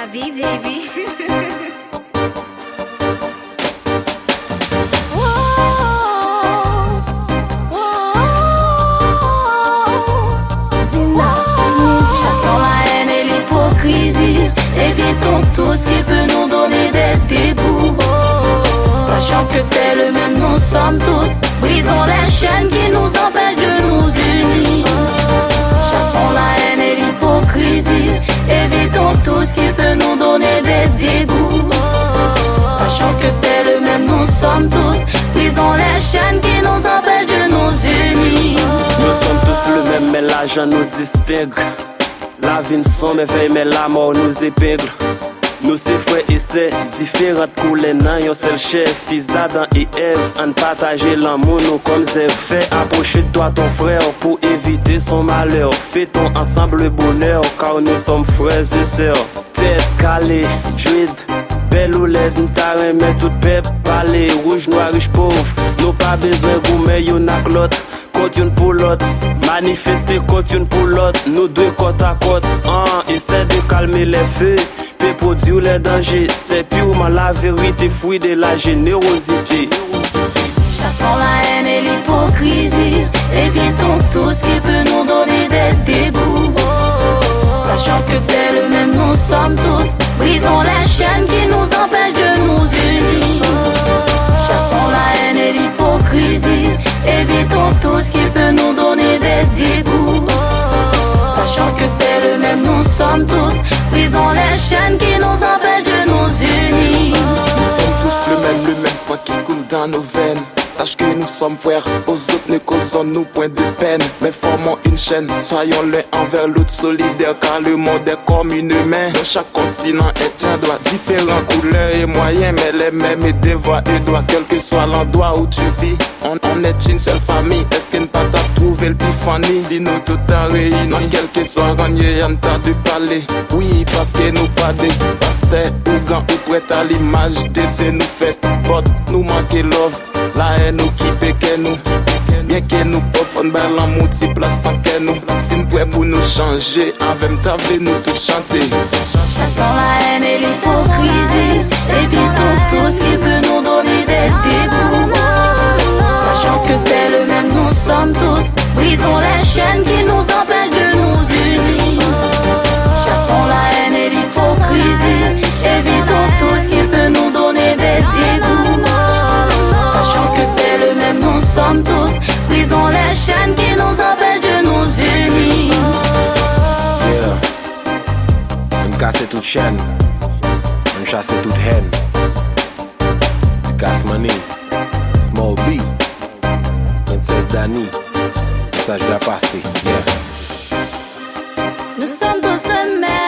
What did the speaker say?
la vie, baby. Chassons la haine et l'hypocrisie, évitons tout ce qui peut nous donner des dégoûts. Sachant que c'est le même, nous sommes tous. Brisons les chaînes qui nous empêchent de nous unir. Chassons la haine et l'hypocrisie, évitons tout ce qui peut nous donner des dégoûts. Sachant que c'est le même, nous sommes tous. Brisons les chaînes qui nous empêchent de nous unir. Nous sommes tous le même, mais l'argent nous distingue. La vie ne sombre, mais la mort nous épingle. Nous c'est frères et c'est différentes couleurs dans yon seul chef. Fils d'Adam et Ève, on partage l'amour nous comme Zève. Fais approcher de toi ton frère pour éviter son malheur. Fêtons ensemble le bonheur car nous sommes frères et sœurs. Tête calée, druide, belle ou laide, nous t'arrêtons mais tout peuple parler. Rouge, noir, riche, pauvre, nous pas besoin de gourmet, y'en a que l'autre. Côte une pour l'autre, manifester côte une pour l'autre. Nous deux côte à côte, essaie de calmer les feux. Pour dire les dangers, c'est purement la vérité, fruit de la générosité. Chassons la haine et l'hypocrisie, évitons tout ce qui peut nous donner des dégoûts. Sachant que c'est le même, nous sommes tous. Brisons les chaînes qui nous empêchent de nous unir. Chassons la haine et l'hypocrisie, évitons tout ce qui peut nous donner des dégoûts. Sachant que c'est le même, nous sommes tous. Brisons les chaînes qui nous empêchent de nous unir. Nous sommes tous le même sang qui coule dans nos veines. Sache que nous sommes frères, aux autres ne causons-nous point de peine. Mais formons une chaîne, soyons l'un envers l'autre solidaires. Car le monde est comme une main, dans chaque continent est un doigt. Différents couleurs et moyens, mais les mêmes et devoirs et droits. Quel que soit l'endroit où tu vis, on est une seule famille. Est-ce qu'une pas t'a trouvé l'épiphanie? Si nous tout a réunis, quel que soit renier, on t'a de parler. Oui, parce que nous pas des pasteurs ou gants ou prêts à l'image de Dieu nous fait porte, nous manquer love. La haine nous qui péque nous. Bien que nous pauvres, on la multiplace pas que nous. Si nous pouvons pour nous changer, avec ta vie nous tout chanter. Chassons la haine et l'hypocrisie, évitons tout ce qui peut nous donner des dégoûts. Sachant que c'est le même, nous sommes tous. Brisons les chaînes qui nous empêchent de nous unir. Chassons la haine et l'hypocrisie, évitons tout ce qui peut nous donner des dégoûts. Sachant que c'est le même, nous sommes tous. Brisons les chaînes qui nous empêchent de nous unir. On casse toute chaîne, on chasse toute haine. Tu casses money, small B, Princesse Dani, message de la passé, yeah. Nous sommes tous le même.